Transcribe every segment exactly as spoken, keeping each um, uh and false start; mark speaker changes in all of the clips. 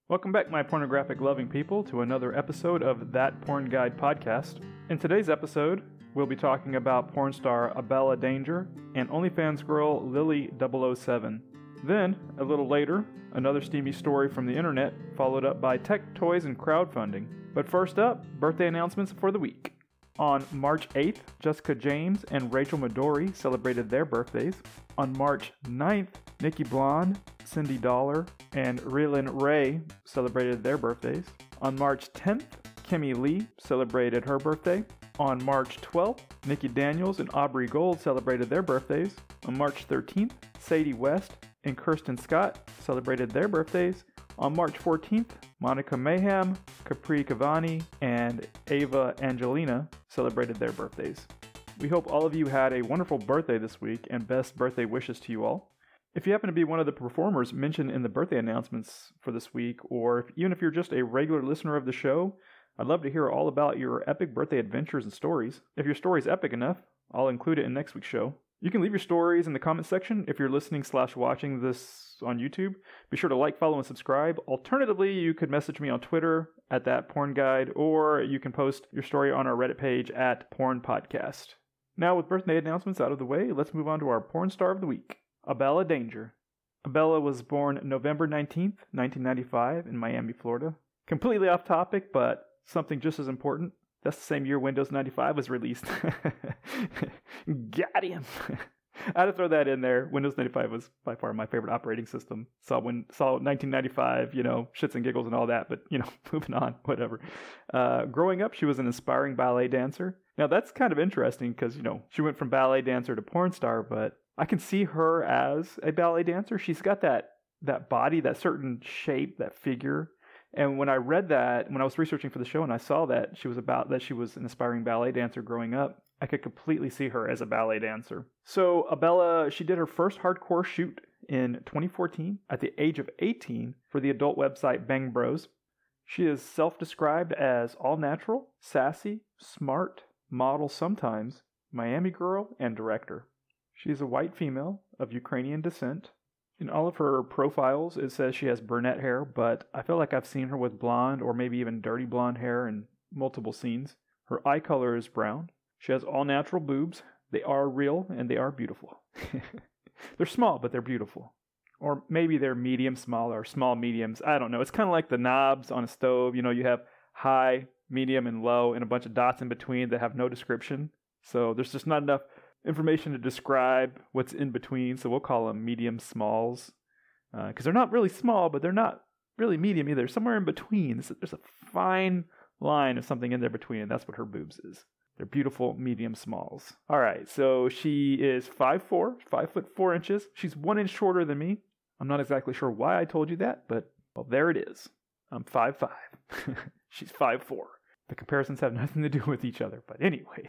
Speaker 1: Welcome back, my pornographic-loving people, to another episode of That Porn Guide podcast. In today's episode, we'll be talking about porn star Abella Danger and OnlyFans girl Lily double oh seven. Then, a little later, another steamy story from the internet, followed up by tech, toys, and crowdfunding. But first up, birthday announcements for the week. On March eighth, Jessica James and Rachel Midori celebrated their birthdays. On March ninth, Nikki Blonde, Cindy Dollar, and Raylan Ray celebrated their birthdays. On March tenth, Kimmy Lee celebrated her birthday. On March twelfth, Nikki Daniels and Aubrey Gold celebrated their birthdays. On March thirteenth, Sadie West and Kirsten Scott celebrated their birthdays. On March fourteenth, Monica Mayhem, Capri Cavani, and Ava Angelina celebrated their birthdays. We hope all of you had a wonderful birthday this week, and best birthday wishes to you all. If you happen to be one of the performers mentioned in the birthday announcements for this week, or if, even if you're just a regular listener of the show, I'd love to hear all about your epic birthday adventures and stories. If your story is epic enough, I'll include it in next week's show. You can leave your stories in the comment section if you're listening slash watching this on YouTube. Be sure to like, follow, and subscribe. Alternatively, you could message me on Twitter at That Porn Guide, or you can post your story on our Reddit page at Porn Podcast. Now, with birthday announcements out of the way, let's move on to our porn star of the week, Abella Danger. Abella was born November nineteenth, nineteen ninety-five in Miami, Florida. Completely off topic, but something just as important. That's the same year Windows ninety-five was released. Got him. I had to throw that in there. Windows ninety-five was by far my favorite operating system. Saw when saw nineteen ninety-five, you know, shits and giggles and all that, but, you know, moving on, whatever. Uh, growing up, she was an aspiring ballet dancer. Now, that's kind of interesting because, you know, she went from ballet dancer to porn star, but I can see her as a ballet dancer. She's got that that body, that certain shape, that figure. And when I read that, when I was researching for the show and I saw that she was about that she was an aspiring ballet dancer growing up, I could completely see her as a ballet dancer. So Abella, she did her first hardcore shoot in twenty fourteen at the age of eighteen for the adult website Bang Bros. She is self-described as all-natural, sassy, smart, model sometimes, Miami girl, and director. She is a white female of Ukrainian descent. In all of her profiles, it says she has brunette hair, but I feel like I've seen her with blonde or maybe even dirty blonde hair in multiple scenes. Her eye color is brown. She has all-natural boobs. They are real, and they are beautiful. They're small, but they're beautiful. Or maybe they're medium small or small mediums. I don't know. It's kind of like the knobs on a stove. You know, you have high, medium, and low, and a bunch of dots in between that have no description. So there's just not enough information to describe what's in between, so we'll call them medium smalls. Because uh, they're not really small, but they're not really medium either. Somewhere in between. There's, there's a fine line of something in there between, and that's what her boobs is. They're beautiful medium smalls. All right, so she is five foot four, five foot four inches. She's one inch shorter than me. I'm not exactly sure why I told you that, but, well, there it is. I'm five foot five. She's five foot four. The comparisons have nothing to do with each other, but anyways.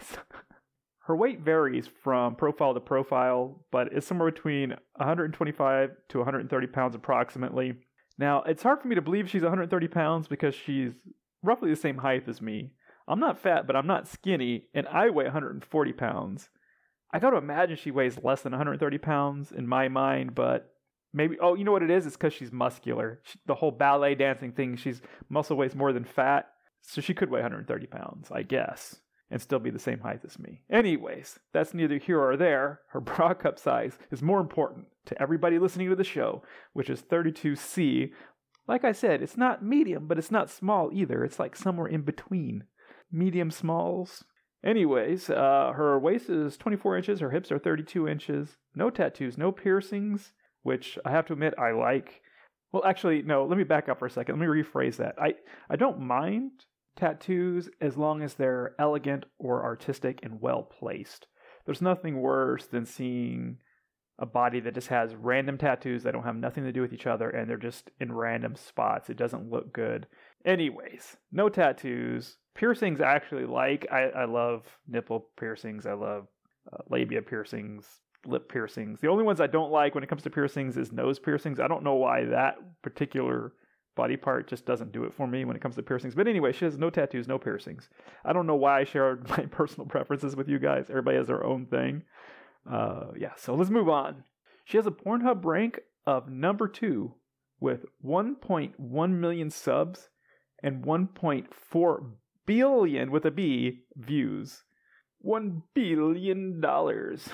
Speaker 1: Her weight varies from profile to profile, but it's somewhere between one hundred twenty-five to one hundred thirty pounds approximately. Now, it's hard for me to believe she's one hundred thirty pounds because she's roughly the same height as me. I'm not fat, but I'm not skinny, and I weigh one hundred forty pounds. I got to imagine she weighs less than one hundred thirty pounds in my mind, but maybe, oh, you know what it is? It's because she's muscular. She, the whole ballet dancing thing, she's muscle weighs more than fat, so she could weigh one hundred thirty pounds, I guess, and still be the same height as me. Anyways, that's neither here or there. Her bra cup size is more important to everybody listening to the show, which is thirty-two C. Like I said, it's not medium, but it's not small either. It's like somewhere in between. Medium smalls. Anyways, uh, her waist is twenty-four inches. Her hips are thirty-two inches. No tattoos, no piercings, which I have to admit I like. Well, actually, no, let me back up for a second. Let me rephrase that. I, I don't mind tattoos as long as they're elegant or artistic and well placed. There's nothing worse than seeing a body that just has random tattoos that don't have nothing to do with each other and they're just in random spots. It doesn't look good. Anyways, no tattoos. Piercings I actually like. I, I love nipple piercings. I love uh, labia piercings, lip piercings. The only ones I don't like when it comes to piercings is nose piercings. I don't know why that particular body part just doesn't do it for me when it comes to piercings. But anyway, she has no tattoos, no piercings. I don't know why I shared my personal preferences with you guys. Everybody has their own thing. Uh, yeah, so let's move on. She has a Pornhub rank of number two with one point one million subs and one point four billion with a B views. One billion dollars.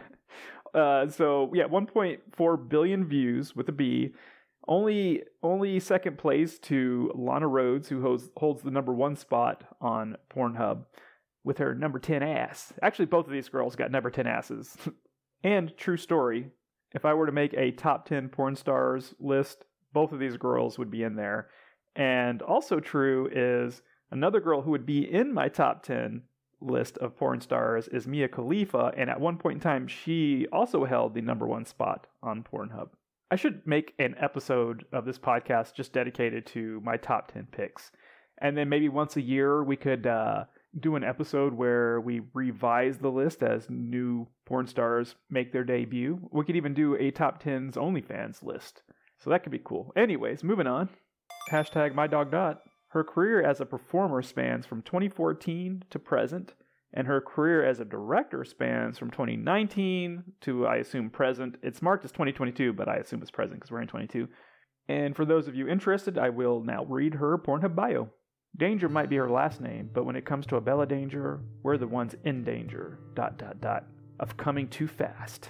Speaker 1: uh, so yeah, one point four billion views with a B. Only only second place to Lana Rhoades, who holds, holds the number one spot on Pornhub with her number ten ass. Actually, both of these girls got number ten asses. And true story, if I were to make a top ten porn stars list, both of these girls would be in there. And also true is another girl who would be in my top ten list of porn stars is Mia Khalifa, and at one point in time, she also held the number one spot on Pornhub. I should make an episode of this podcast just dedicated to my top ten picks. And then maybe once a year, we could uh, do an episode where we revise the list as new porn stars make their debut. We could even do a top tens OnlyFans list. So that could be cool. Anyways, moving on. Hashtag MyDogDot. Her career as a performer spans from twenty fourteen to present, and her career as a director spans from twenty nineteen to, I assume, present. It's marked as twenty twenty-two, but I assume it's present because we're in twenty-two. And for those of you interested, I will now read her Pornhub bio. Danger might be her last name, but when it comes to Abella Danger, we're the ones in danger, dot, dot, dot, of coming too fast.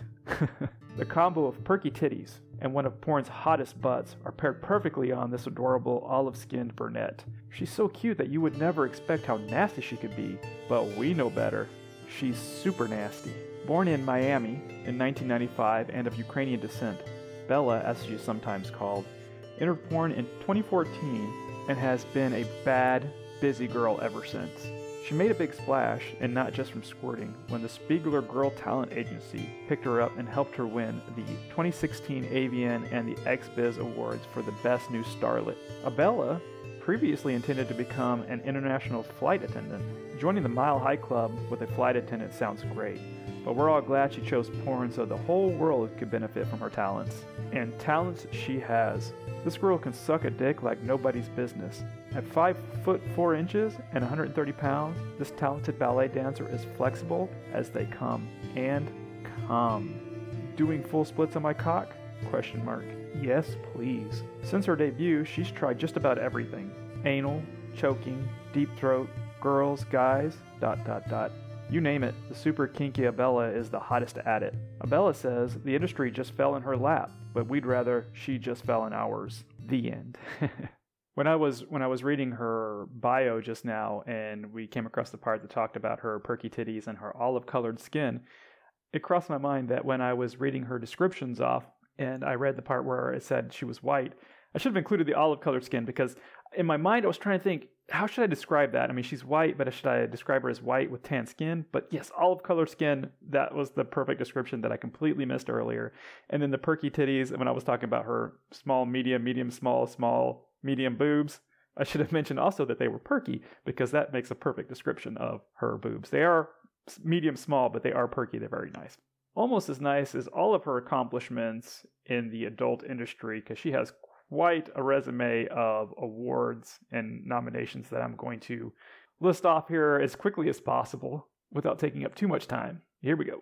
Speaker 1: The combo of perky titties and one of porn's hottest butts are paired perfectly on this adorable olive-skinned brunette. She's so cute that you would never expect how nasty she could be, but we know better. She's super nasty. Born in Miami in nineteen ninety-five and of Ukrainian descent, Bella, as she's sometimes called, entered porn in twenty fourteen and has been a bad, busy girl ever since. She made a big splash, and not just from squirting, when the Spiegler Girl Talent Agency picked her up and helped her win the twenty sixteen A V N and the X Biz Awards for the Best New Starlet. Abella previously intended to become an international flight attendant. Joining the Mile High Club with a flight attendant sounds great, but we're all glad she chose porn so the whole world could benefit from her talents. And talents she has. This girl can suck a dick like nobody's business. At five foot four inches and one hundred thirty pounds, this talented ballet dancer is flexible as they come. And come. Doing full splits on my cock? Question mark. Yes, please. Since her debut, she's tried just about everything. Anal, choking, deep throat, girls, guys, dot dot dot. You name it, the super kinky Abella is the hottest at it. Abella says the industry just fell in her lap, but we'd rather she just fell in ours. The end. When I was when I was reading her bio just now, and we came across the part that talked about her perky titties and her olive-colored skin, it crossed my mind that when I was reading her descriptions off, and I read the part where it said she was white, I should have included the olive-colored skin, because in my mind I was trying to think, how should I describe that? I mean, she's white, but should I describe her as white with tan skin? But yes, olive-colored skin, that was the perfect description that I completely missed earlier. And then the perky titties, when I was talking about her small, medium, medium, small, small, medium boobs, I should have mentioned also that they were perky, because that makes a perfect description of her boobs. They are medium, small, but they are perky. They're very nice. Almost as nice as all of her accomplishments in the adult industry, because she has quite a resume of awards and nominations that I'm going to list off here as quickly as possible without taking up too much time. Here we go.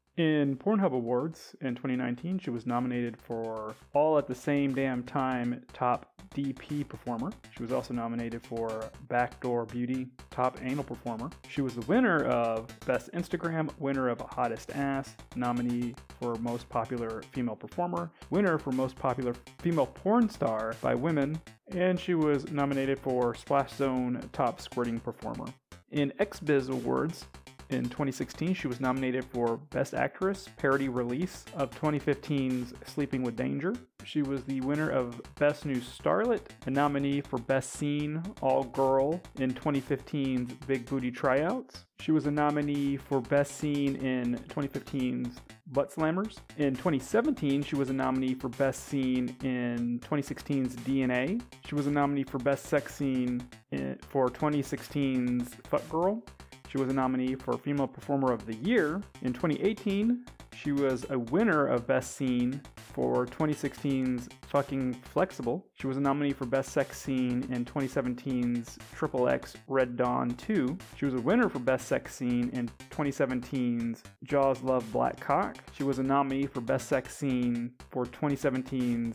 Speaker 1: In Pornhub Awards in twenty nineteen, she was nominated for All at the Same Damn Time Top D P Performer. She was also nominated for Backdoor Beauty Top Anal Performer. She was the winner of Best Instagram, winner of Hottest Ass, nominee for Most Popular Female Performer, winner for Most Popular Female Porn Star by Women, and she was nominated for Splash Zone Top Squirting Performer. In X Biz Awards, in twenty sixteen, she was nominated for Best Actress, Parody Release of twenty fifteen's Sleeping with Danger. She was the winner of Best New Starlet, a nominee for Best Scene, All Girl in twenty fifteen's Big Booty Tryouts. She was a nominee for Best Scene in twenty fifteen's Butt Slammers. In twenty seventeen, she was a nominee for Best Scene in twenty sixteen's D N A. She was a nominee for Best Sex Scene in, for twenty sixteen's Fuck Girl. She was a nominee for Female Performer of the Year. In twenty eighteen, she was a winner of Best Scene for twenty sixteen's Fucking Flexible. She was a nominee for Best Sex Scene in twenty seventeen's Triple X Red Dawn two. She was a winner for Best Sex Scene in twenty seventeen's Jaws Love Black Cock. She was a nominee for Best Sex Scene for twenty seventeen's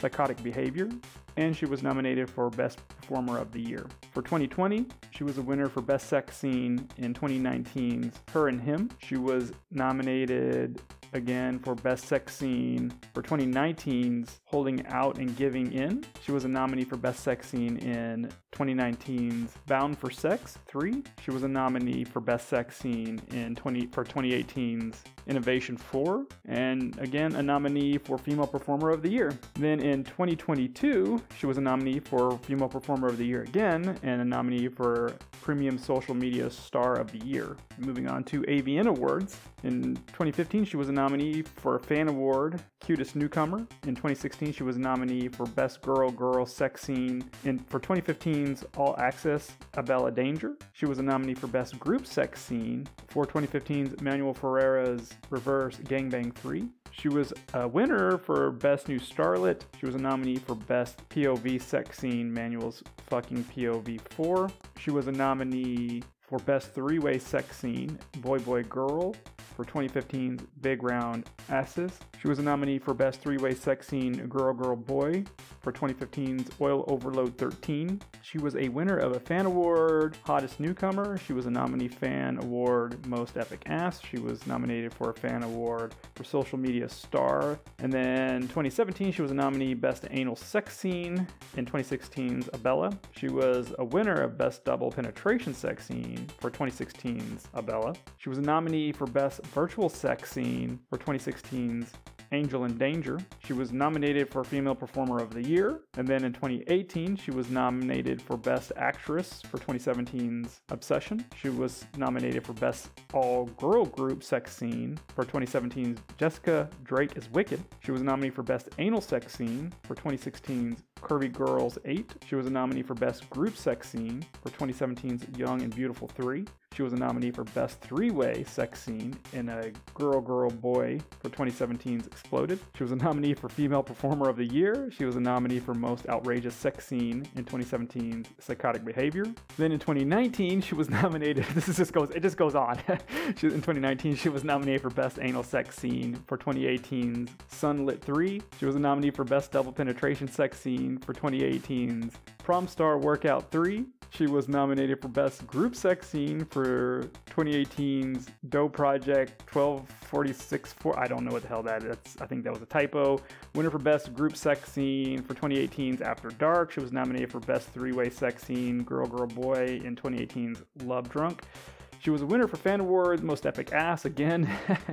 Speaker 1: Psychotic Behavior, and she was nominated for Best Performer of the Year. For twenty twenty, she was a winner for Best Sex Scene in twenty nineteen's Her and Him. She was nominated again for Best Sex Scene for twenty nineteen's Holding Out and Giving In. She was a nominee for Best Sex Scene in twenty nineteen's Bound for Sex three. She was a nominee for Best Sex Scene in twenty for twenty eighteen's Innovation four, and again a nominee for Female Performer of the Year. Then in twenty twenty-two, she was a nominee for Female Performer of the Year again, and a nominee for Premium Social Media Star of the Year. Moving on to A V N Awards. In twenty fifteen, she was a nominee for a Fan Award, Cutest Newcomer. In twenty sixteen, she was a nominee for Best Girl Girl Sex Scene. In, for twenty fifteen's All Access, Abella Danger. She was a nominee for Best Group Sex Scene for twenty fifteen's Manuel Ferreira's Reverse Gangbang three. She was a winner for Best New Starlet. She was a nominee for Best P O V Sex Scene, Manuel's Fucking P O V four. She was a nominee for Best Three-Way Sex Scene, Boy Boy Girl, for twenty fifteen's Big Round Asses. She was a nominee for Best Three-Way Sex Scene, Girl Girl Boy, for twenty fifteen's Oil Overload thirteen. She was a winner of a Fan Award, Hottest Newcomer. She was a nominee Fan Award, Most Epic Ass. She was nominated for a Fan Award for Social Media Star. And then twenty seventeen, she was a nominee Best Anal Sex Scene. In twenty sixteen's Abella. She was a winner of Best Double Penetration Sex Scene for twenty sixteen's Abella. She was a nominee for Best Virtual Sex Scene for twenty sixteen's Angel in Danger. She was nominated for Female Performer of the Year. And then in twenty eighteen, she was nominated for Best Actress for twenty seventeen's Obsession. She was nominated for Best All-Girl Group Sex Scene for twenty seventeen's Jessica Drake is Wicked. She was a nominee for Best Anal Sex Scene for twenty sixteen's Curvy Girls eight. She was a nominee for Best Group Sex Scene for twenty seventeen's Young and Beautiful three. She was a nominee for Best Three-Way Sex Scene in a Girl Girl Boy for twenty seventeen's Exploded. She was a nominee for Female Performer of the Year. She was a nominee for Most Outrageous Sex Scene in twenty seventeen's Psychotic Behavior. Then in twenty nineteen, she was nominated, this is just goes, it just goes on. she, in twenty nineteen, she was nominated for Best Anal Sex Scene for twenty eighteen's Sunlit three. She was a nominee for Best Double Penetration Sex Scene for twenty eighteen's Prom Star Workout three. She was nominated for Best Group Sex Scene for twenty eighteen's Doe Project twelve forty-six four. I don't know what the hell that is. I think that was a typo. Winner for Best Group Sex Scene for twenty eighteen's After Dark. She was nominated for Best Three-Way Sex Scene, Girl Girl Boy in twenty eighteen's Love Drunk. She was a winner for Fan Awards, Most Epic Ass again.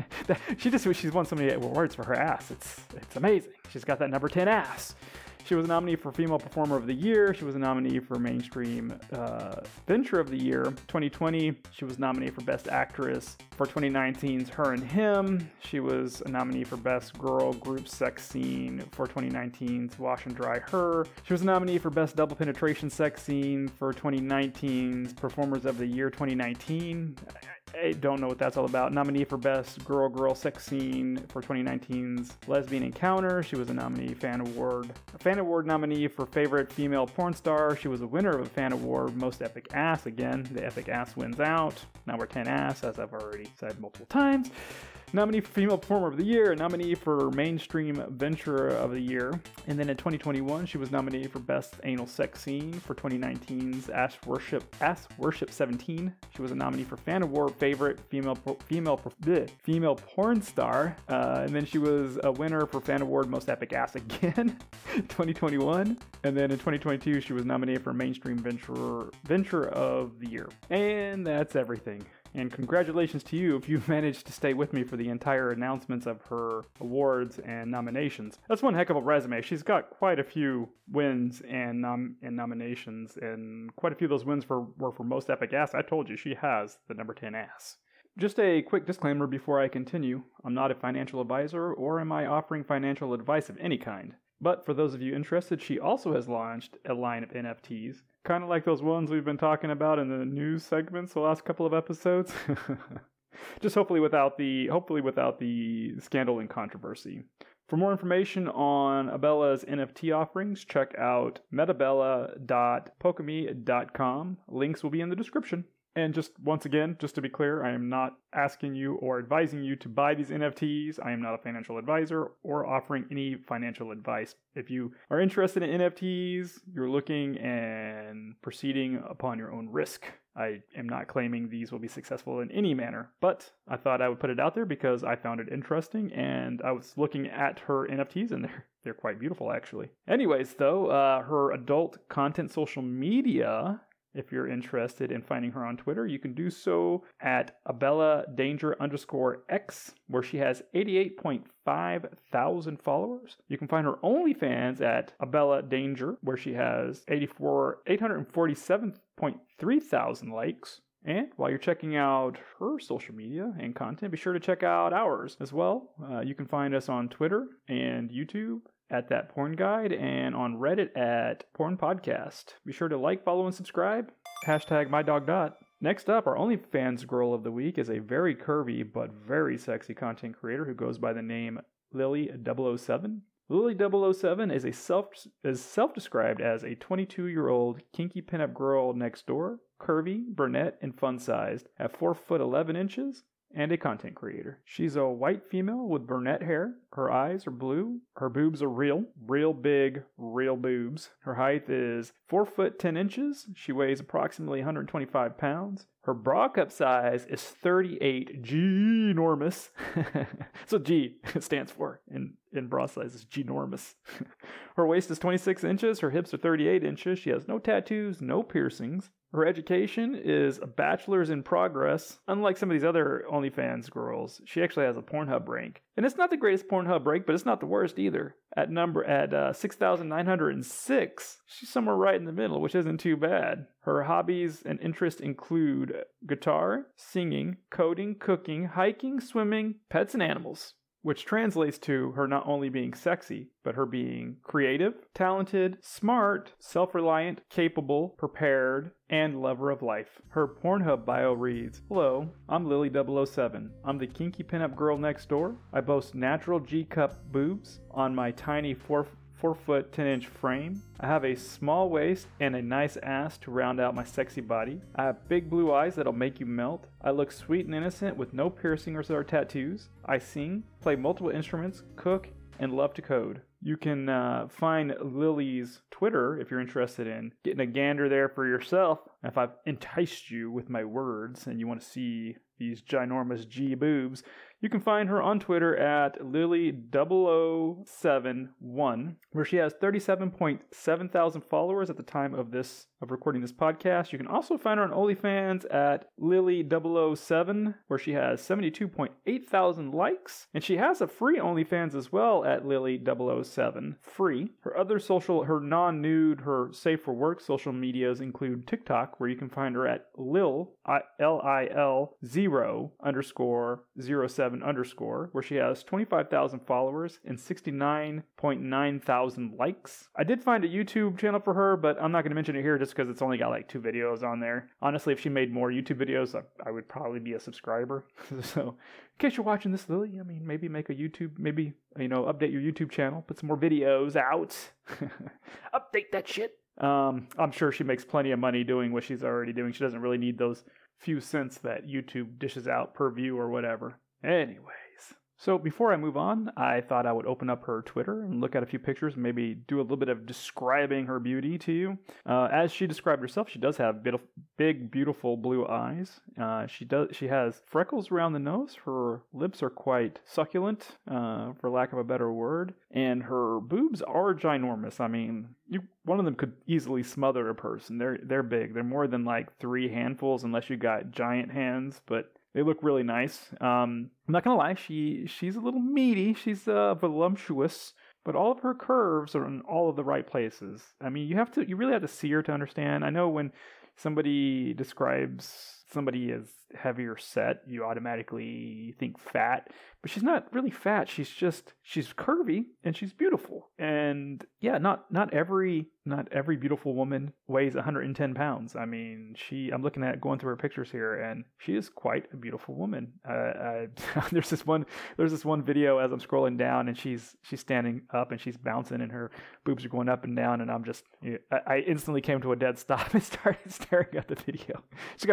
Speaker 1: she just she's won so many awards for her ass. It's it's amazing. She's got that number ten ass. She was a nominee for Female Performer of the Year. She was a nominee for Mainstream uh, Venture of the Year. twenty twenty, she was nominated for Best Actress. For twenty nineteen's Her and Him, she was a nominee for Best Girl Group Sex Scene. For twenty nineteen's Wash and Dry Her. She was a nominee for Best Double Penetration Sex Scene. For twenty nineteen's Performers of the Year twenty nineteen. I don't know what that's all about. Nominee for Best Girl Girl Sex Scene for twenty nineteen's Lesbian Encounter. She was a nominee Fan Award. A Fan Award nominee for Favorite Female Porn Star. She was a winner of a Fan Award Most Epic Ass. Again, the Epic Ass wins out. Number ten ass, as I've already said multiple times. Nominee for Female Performer of the Year, a nominee for Mainstream Venture of the Year. And then in twenty twenty-one, she was nominated for Best Anal Sex Scene for twenty nineteen's Ass Worship Ass Worship seventeen. She was a nominee for Fan Award Favorite Female Female bleh, Female Porn Star. Uh, and then she was a winner for Fan Award Most Epic Ass again in twenty twenty-one. And then in twenty twenty-two, she was nominated for Mainstream Venture Venture of the Year. And that's everything. And congratulations to you if you managed to stay with me for the entire announcements of her awards and nominations. That's one heck of a resume. She's got quite a few wins and nom- and nominations, and quite a few of those wins for, were for Most Epic Ass. I told you, she has the number ten ass. Just a quick disclaimer before I continue. I'm not a financial advisor, or am I offering financial advice of any kind. But for those of you interested, she also has launched a line of N F Ts, kind of like those ones we've been talking about in the news segments the last couple of episodes. Just hopefully without the hopefully without the scandal and controversy. For more information on Abella's N F T offerings, check out metabella dot pokeme dot com. Links will be in the description. And just once again, just to be clear, I am not asking you or advising you to buy these N F Ts. I am not a financial advisor or offering any financial advice. If you are interested in N F Ts, you're looking and proceeding upon your own risk. I am not claiming these will be successful in any manner, but I thought I would put it out there because I found it interesting, and I was looking at her N F Ts, and they're, they're quite beautiful, actually. Anyways, though, uh, her adult content social media, if you're interested in finding her on Twitter, you can do so at Abella Danger underscore X, where she has eighty-eight point five thousand followers. You can find her OnlyFans at Abella Danger, where she has eighty-four, eight hundred forty-seven point three thousand likes. And while you're checking out her social media and content, be sure to check out ours as well. Uh, you can find us on Twitter and YouTube at That Porn Guide, and on Reddit at Porn Podcast. Be sure to like, follow, and subscribe. Hashtag MyDogDot. Next up, our OnlyFans girl of the week is a very curvy but very sexy content creator who goes by the name Lily double oh seven. Lily double oh seven is a self is self-described as a twenty-two-year-old kinky pinup girl next door, curvy, brunette, and fun-sized, at four foot eleven inches, and a content creator. She's a white female with brunette hair. Her eyes are blue. Her boobs are real, real big, real boobs. Her height is four foot ten inches. She weighs approximately one hundred twenty-five pounds. Her bra cup size is thirty-eight, G-normous. That's what G stands for in, in bra size, is G-normous. Her waist is twenty-six inches. Her hips are thirty-eight inches. She has no tattoos, no piercings. Her education is a bachelor's in progress. Unlike some of these other OnlyFans girls, she actually has a Pornhub rank. And it's not the greatest Pornhub rank, but it's not the worst either. At number at uh, six thousand nine hundred six, she's somewhere right in the middle, which isn't too bad. Her hobbies and interests include guitar, singing, coding, cooking, hiking, swimming, pets, and animals. Which translates to her not only being sexy, but her being creative, talented, smart, self-reliant, capable, prepared, and lover of life. Her Pornhub bio reads, "Hello, I'm Lily double oh seven. I'm the kinky pinup girl next door. I boast natural G-cup boobs on my tiny four four foot ten inch frame. I have a small waist and a nice ass to round out my sexy body. I have big blue eyes that'll make you melt. I look sweet and innocent with no piercings or tattoos. I sing, play multiple instruments, cook, and love to code." You can uh, find Lily's Twitter if you're interested in getting a gander there for yourself. If I've enticed you with my words and you want to see these ginormous G boobs, you can find her on Twitter at Lily double oh seven one, where she has thirty-seven point seven thousand followers at the time of this of recording this podcast. You can also find her on OnlyFans at Lily double oh seven, where she has seventy-two point eight thousand likes, and she has a free OnlyFans as well at Lily double oh seven, free. Her other social, her non-nude, her safe for work social medias include TikTok, where you can find her at Lil L I L zero underscore zero seven underscore, where she has twenty-five thousand followers and sixty-nine point nine thousand likes. I did find a YouTube channel for her, but I'm not going to mention it here just because it's only got like two videos on there. Honestly, if she made more YouTube videos, I, I would probably be a subscriber. So in case you're watching this, Lily, I mean, maybe make a YouTube, maybe, you know, update your YouTube channel, put some more videos out. Update that shit. Um, I'm sure she makes plenty of money doing what she's already doing. She doesn't really need those few cents that YouTube dishes out per view or whatever. Anyways, so before I move on, I thought I would open up her Twitter and look at a few pictures and maybe do a little bit of describing her beauty to you. Uh, as she described herself, she does have big, beautiful blue eyes. Uh, she does. She has freckles around the nose. Her lips are quite succulent, uh, for lack of a better word. And her boobs are ginormous. I mean, you, one of them could easily smother a person. They're they're big. They're more than like three handfuls unless you got giant hands, but they look really nice. Um, I'm not gonna lie, she she's a little meaty. She's uh, voluptuous, but all of her curves are in all of the right places. I mean, you have to, you really have to see her to understand. I know when somebody describes somebody as heavier set, you automatically think fat, but she's not really fat. She's just, she's curvy and she's beautiful. And yeah, not not every not every beautiful woman weighs one hundred ten pounds. I mean, she, I'm looking at going through her pictures here, and she is quite a beautiful woman. Uh, I, there's this one there's this one video as I'm scrolling down, and she's she's standing up and she's bouncing, and her boobs are going up and down, and I'm just, I, I instantly came to a dead stop and started staring at the video. She's got her arms up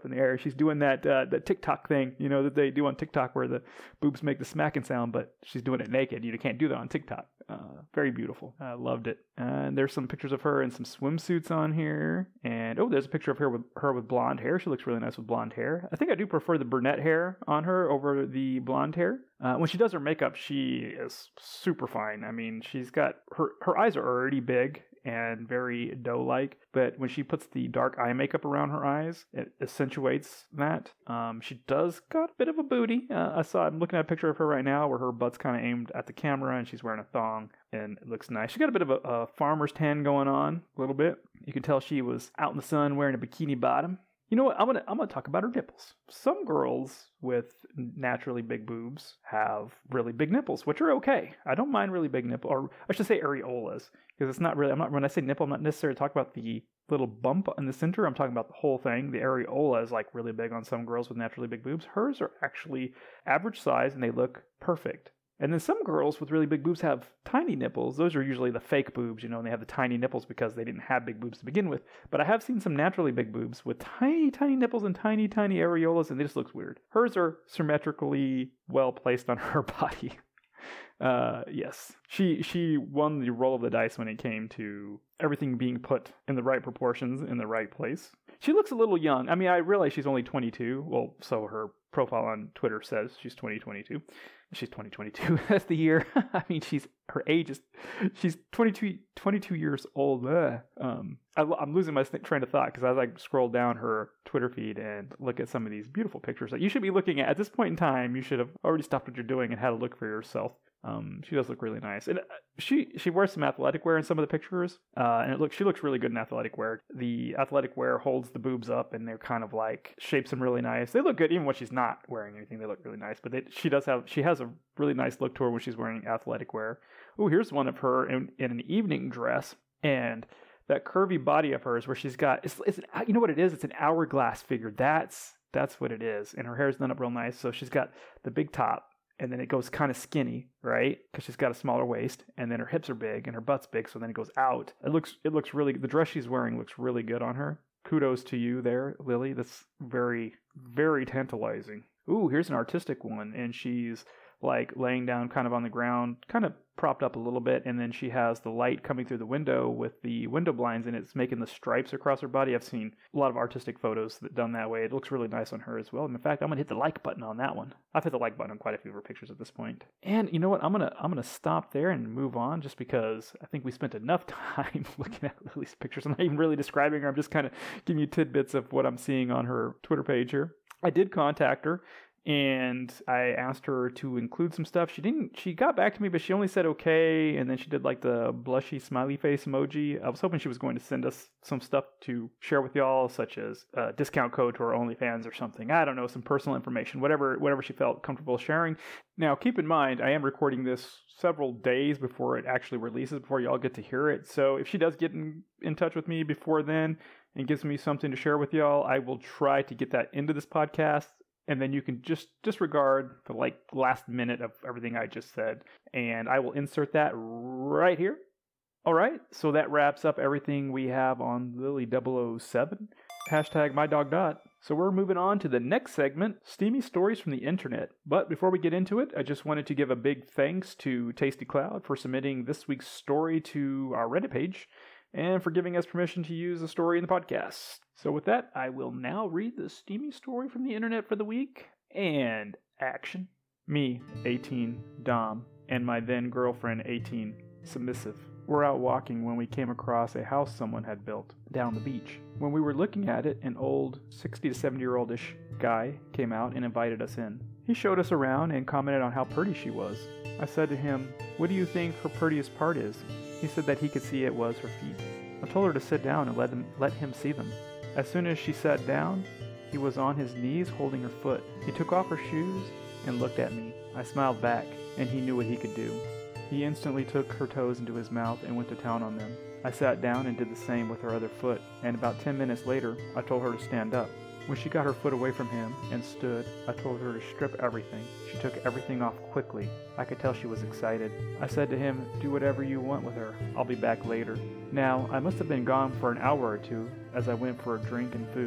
Speaker 1: in the air. She's doing that uh, that TikTok thing, you know, that they do on TikTok where the boobs make the smacking sound, but she's doing it naked. You can't do that on TikTok. Uh, very beautiful. I loved it. And there's some pictures of her in some swimsuits on here. And oh, there's a picture of her with her with blonde hair. She looks really nice with blonde hair. I think I do prefer the brunette hair on her over the blonde hair. Uh, when she does her makeup, she is super fine. I mean, she's got her her eyes are already big and very doe-like, but when she puts the dark eye makeup around her eyes, it accentuates that. Um, she does got a bit of a booty. Uh, I saw, I'm looking at a picture of her right now where her butt's kind of aimed at the camera and she's wearing a thong and it looks nice. She got a bit of a, a farmer's tan going on, a little bit. You can tell she was out in the sun wearing a bikini bottom. You know what? I'm gonna I'm gonna talk about her nipples. Some girls with naturally big boobs have really big nipples, which are okay. I don't mind really big nipple, or I should say areolas, because it's not really. I'm not when I say nipple, I'm not necessarily talking about the little bump in the center. I'm talking about the whole thing. The areola is like really big on some girls with naturally big boobs. Hers are actually average size, and they look perfect. And then some girls with really big boobs have tiny nipples. Those are usually the fake boobs, you know, and they have the tiny nipples because they didn't have big boobs to begin with. But I have seen some naturally big boobs with tiny, tiny nipples and tiny, tiny areolas, and it just looks weird. Hers are symmetrically well placed on her body. Uh, yes. She she won the roll of the dice when it came to everything being put in the right proportions in the right place. She looks a little young. I mean, I realize she's only twenty-two. Well, so her profile on Twitter says she's twenty twenty-two. She's twenty twenty-two. That's the year. I mean, she's her age is she's twenty-two, twenty-two years old. Ugh. Um, I, I'm losing my train of thought because as I scroll down her Twitter feed and look at some of these beautiful pictures that you should be looking at at this point in time, you should have already stopped what you're doing and had a look for yourself. Um, she does look really nice, and she she wears some athletic wear in some of the pictures, uh, and it looks she looks really good in athletic wear. The athletic wear holds the boobs up, and they're kind of like shapes them really nice. They look good even when she's not wearing anything. They look really nice, but they, she does have she has a really nice look to her when she's wearing athletic wear. Oh, here's one of her in, in an evening dress, and that curvy body of hers where she's got it's it's an, you know what it is? It's an hourglass figure. That's that's what it is, and her hair's done up real nice. So she's got the big top. And then it goes kind of skinny, right? Because she's got a smaller waist, and then her hips are big, and her butt's big, so then it goes out. It looks, it looks really. The dress she's wearing looks really good on her. Kudos to you there, Lily. That's very, very tantalizing. Ooh, here's an artistic one, and she's like laying down, kind of on the ground, kind of propped up a little bit, and then she has the light coming through the window with the window blinds, and it's making the stripes across her body. I've seen a lot of artistic photos that done that way. It looks really nice on her as well. And in fact, I'm gonna hit the like button on that one. I've hit the like button on quite a few of her pictures at this point. And you know what? I'm gonna I'm gonna stop there and move on, just because I think we spent enough time looking at Lily's pictures. I'm not even really describing her. I'm just kind of giving you tidbits of what I'm seeing on her Twitter page here. I did contact her. And I asked her to include some stuff. She didn't, she got back to me, but she only said okay. And then she did like the blushy smiley face emoji. I was hoping she was going to send us some stuff to share with y'all, such as a discount code to our OnlyFans or something. I don't know, some personal information, whatever, whatever she felt comfortable sharing. Now, keep in mind, I am recording this several days before it actually releases, before y'all get to hear it. So if she does get in, in touch with me before then and gives me something to share with y'all, I will try to get that into this podcast. And then you can just disregard the like last minute of everything I just said. And I will insert that right here. All right. So that wraps up everything we have on Lily double oh seven. Hashtag my dog dot. So we're moving on to the next segment, Steamy Stories from the Internet. But before we get into it, I just wanted to give a big thanks to Tasty Cloud for submitting this week's story to our Reddit page, and for giving us permission to use the story in the podcast. So with that, I will now read the steamy story from the internet for the week. And action. Me, eighteen, Dom, and my then girlfriend, eighteen, Submissive, were out walking when we came across a house someone had built down the beach. When we were looking at it, an old sixty to seventy year oldish guy came out and invited us in. He showed us around and commented on how pretty she was. I said to him, "What do you think her prettiest part is?" He said that he could see it was her feet. I told her to sit down and let him, let him see them. As soon as she sat down, he was on his knees holding her foot. He took off her shoes and looked at me. I smiled back, and he knew what he could do. He instantly took her toes into his mouth and went to town on them. I sat down and did the same with her other foot, and about ten minutes later, I told her to stand up. When she got her foot away from him and stood, I told her to strip everything. She took everything off quickly. I could tell she was excited. I said to him, "Do whatever you want with her. I'll be back later." Now, I must have been gone for an hour or two as I went for a drink and food.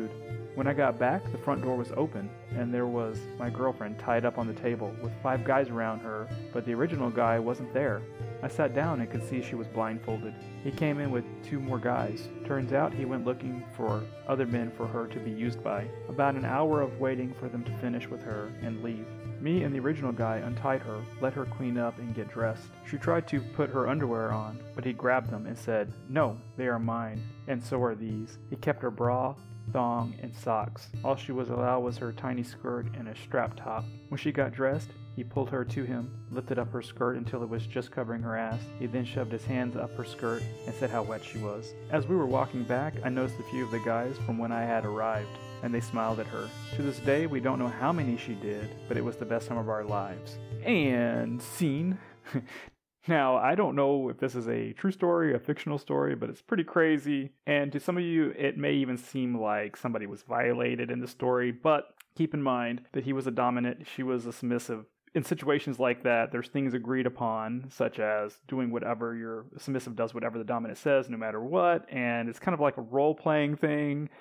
Speaker 1: When I got back, the front door was open, and there was my girlfriend tied up on the table with five guys around her, but the original guy wasn't there. I sat down and could see she was blindfolded. He came in with two more guys. Turns out he went looking for other men for her to be used by. About an hour of waiting for them to finish with her and leave. Me and the original guy untied her, let her clean up and get dressed. She tried to put her underwear on, but he grabbed them and said, "No, they are mine, and so are these." He kept her bra, thong, and socks. All she was allowed was her tiny skirt and a strap top. When she got dressed, he pulled her to him, lifted up her skirt until it was just covering her ass. He then shoved his hands up her skirt and said how wet she was. As we were walking back, I noticed a few of the guys from when I had arrived, and they smiled at her. To this day, we don't know how many she did, but it was the best time of our lives. And scene. Now, I don't know if this is a true story, a fictional story, but it's pretty crazy. And to some of you, it may even seem like somebody was violated in the story, but keep in mind that he was a dominant, she was a submissive. In situations like that, there's things agreed upon, such as doing whatever your submissive does, whatever the dominant says, no matter what, and it's kind of like a role-playing thing.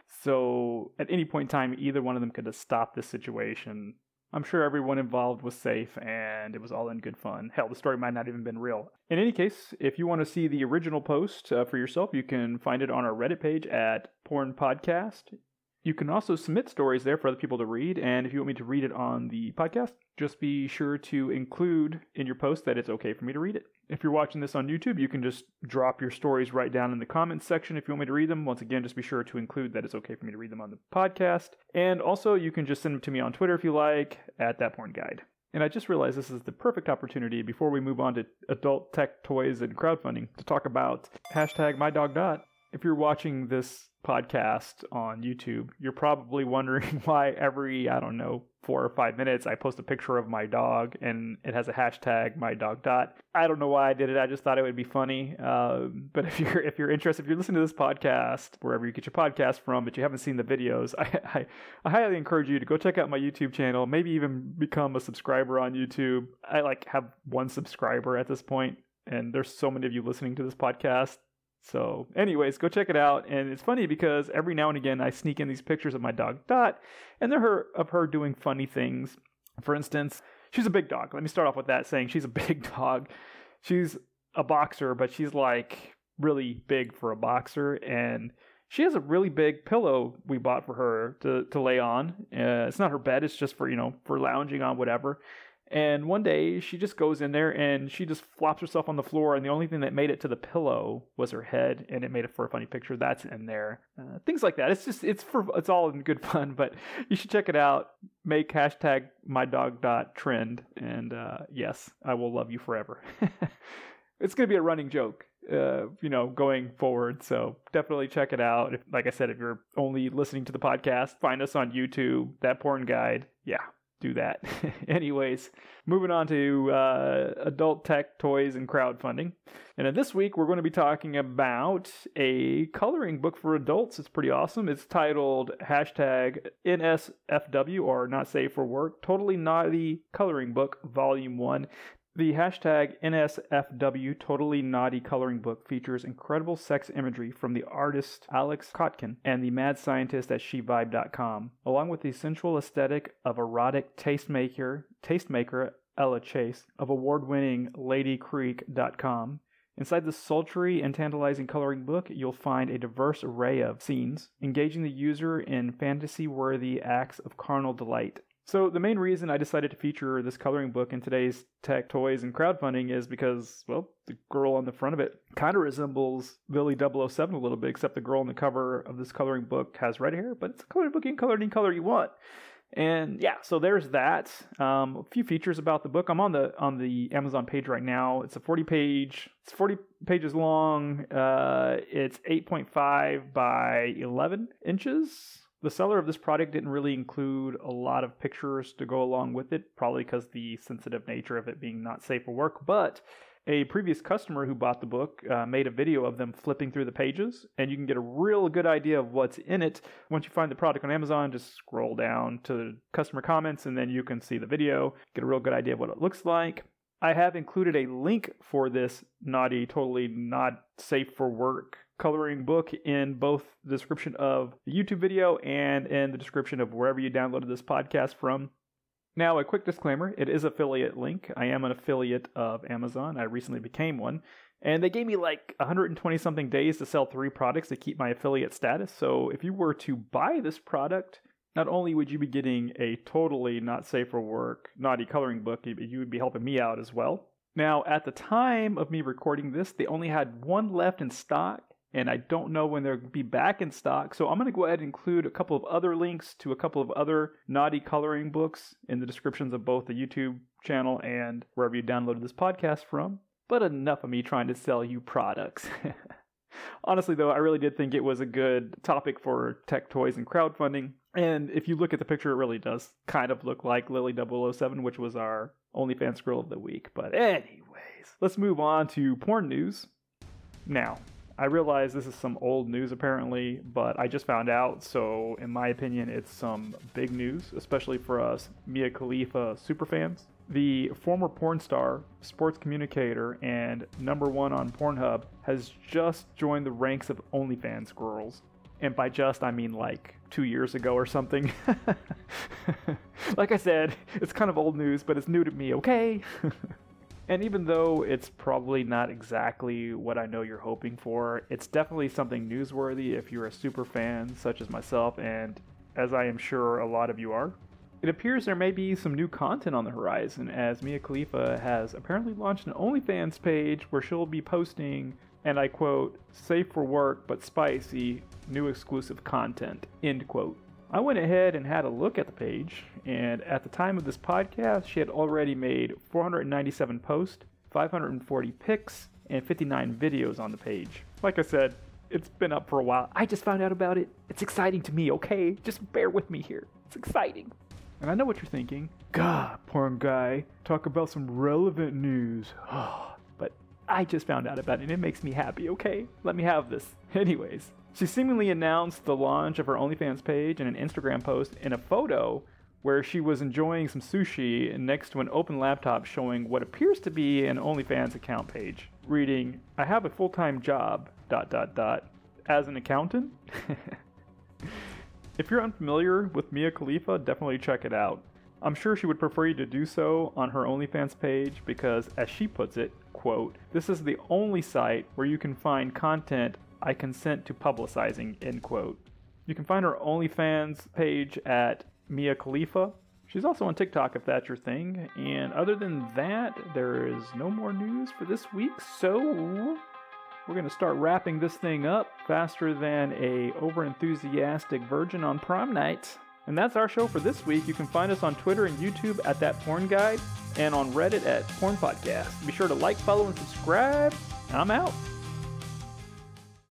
Speaker 1: So at any point in time, either one of them could have stopped this situation. I'm sure everyone involved was safe, and it was all in good fun. Hell, the story might not even been real. In any case, if you want to see the original post uh, for yourself, you can find it on our Reddit page at Porn Podcast. You can also submit stories there for other people to read, and if you want me to read it on the podcast, just be sure to include in your post that it's okay for me to read it. If you're watching this on YouTube, you can just drop your stories right down in the comments section if you want me to read them. Once again, just be sure to include that it's okay for me to read them on the podcast. And also, you can just send them to me on Twitter if you like, at That Porn Guide. And I just realized this is the perfect opportunity before we move on to adult tech, toys, and crowdfunding to talk about hashtag MyDogDot. If you're watching this podcast on YouTube, you're probably wondering why every, I don't know, four or five minutes I post a picture of my dog and it has a hashtag MyDogDot. I don't know why I did it. I just thought it would be funny. Uh, but if you're if you're interested, if you're listening to this podcast, wherever you get your podcast from, but you haven't seen the videos, I, I, I highly encourage you to go check out my YouTube channel, maybe even become a subscriber on YouTube. I like have one subscriber at this point, and there's so many of you listening to this podcast. So anyways, go check it out. And it's funny because every now and again I sneak in these pictures of my dog Dot, and they're her of her doing funny things. For instance, she's a big dog. Let me start off with that, saying she's a big dog. She's a boxer, but she's like really big for a boxer, and she has a really big pillow we bought for her to, to lay on. Uh, it's not her bed, it's just for, you know, for lounging on, whatever. And one day she just goes in there and she just flops herself on the floor, and the only thing that made it to the pillow was her head, and it made it for a funny picture. That's in there. Uh, things like that. It's just, it's for, it's all in good fun, but you should check it out. Make hashtag MyDogDot.trend, and uh, yes, I will love you forever. It's going to be a running joke, uh, you know, going forward. So definitely check it out. If, like I said, if you're only listening to the podcast, find us on YouTube, That Porn Guide. Yeah. Do that. Anyways, moving on to uh, adult tech, toys, and crowdfunding. And in this week, we're going to be talking about a coloring book for adults. It's pretty awesome. It's titled hashtag N S F W, or Not Safe for Work, Totally Naughty Coloring Book, Volume one. The hashtag N S F W Totally Naughty Coloring Book features incredible sex imagery from the artist Alex Kotkin and the mad scientist at she vibe dot com, along with the sensual aesthetic of erotic tastemaker, tastemaker Ella Chase of award-winning lady creek dot com. Inside the sultry and tantalizing coloring book, you'll find a diverse array of scenes, engaging the user in fantasy-worthy acts of carnal delight. So the main reason I decided to feature this coloring book in today's tech, toys, and crowdfunding is because, well, the girl on the front of it kind of resembles Lily double oh seven a little bit, except the girl on the cover of this coloring book has red hair, but it's a coloring book. You can color any color you want. And yeah, so there's that. Um, a few features about the book. I'm on the on the Amazon page right now. It's a forty page. It's forty pages long. Uh, it's eight point five by eleven inches. The seller of this product didn't really include a lot of pictures to go along with it, probably because the sensitive nature of it being not safe for work. But a previous customer who bought the book uh, made a video of them flipping through the pages, and you can get a real good idea of what's in it. Once you find the product on Amazon, just scroll down to customer comments, and then you can see the video, get a real good idea of what it looks like. I have included a link for this naughty, totally not safe for work coloring book in both the description of the YouTube video and in the description of wherever you downloaded this podcast from. Now, a quick disclaimer, it is affiliate link. I am an affiliate of Amazon. I recently became one. And they gave me like one hundred twenty something days to sell three products to keep my affiliate status. So if you were to buy this product, not only would you be getting a totally not safe for work naughty coloring book, you would be helping me out as well. Now, at the time of me recording this, they only had one left in stock, and I don't know when they'll be back in stock. So I'm going to go ahead and include a couple of other links to a couple of other naughty coloring books in the descriptions of both the YouTube channel and wherever you downloaded this podcast from. But enough of me trying to sell you products. Honestly, though, I really did think it was a good topic for tech toys and crowdfunding. And if you look at the picture, it really does kind of look like Lily double oh seven, which was our OnlyFans Girl of the Week. But anyways, let's move on to porn news. Now, I realize this is some old news apparently, but I just found out, so in my opinion, it's some big news, especially for us Mia Khalifa superfans. The former porn star, sports communicator, and number one on Pornhub has just joined the ranks of OnlyFans girls. And by just, I mean like two years ago or something. Like I said, it's kind of old news, but it's new to me, okay? And even though it's probably not exactly what I know you're hoping for, it's definitely something newsworthy if you're a super fan such as myself, and as I am sure a lot of you are. It appears there may be some new content on the horizon, as Mia Khalifa has apparently launched an OnlyFans page where she'll be posting, and I quote, safe for work but spicy, new exclusive content, end quote. I went ahead and had a look at the page, and at the time of this podcast, she had already made four hundred ninety-seven posts, five hundred forty pics, and fifty-nine videos on the page. Like I said, it's been up for a while. I just found out about it. It's exciting to me, okay? Just bear with me here. It's exciting. And I know what you're thinking. God, porn guy, talk about some relevant news. But I just found out about it and it makes me happy, okay? Let me have this. Anyways, she seemingly announced the launch of her OnlyFans page in an Instagram post in a photo where she was enjoying some sushi next to an open laptop showing what appears to be an OnlyFans account page, reading, I have a full-time job, dot, dot, dot, as an accountant? If you're unfamiliar with Mia Khalifa, definitely check it out. I'm sure she would prefer you to do so on her OnlyFans page because, as she puts it, quote, this is the only site where you can find content I consent to publicizing, end quote. You can find her OnlyFans page at Mia Khalifa. She's also on TikTok if that's your thing. And other than that, there is no more news for this week, so we're going to start wrapping this thing up faster than a over-enthusiastic virgin on prom night. And that's our show for this week. You can find us on Twitter and YouTube at That Porn Guide and on Reddit at Porn Podcast. Be sure to like, follow, and subscribe. I'm out.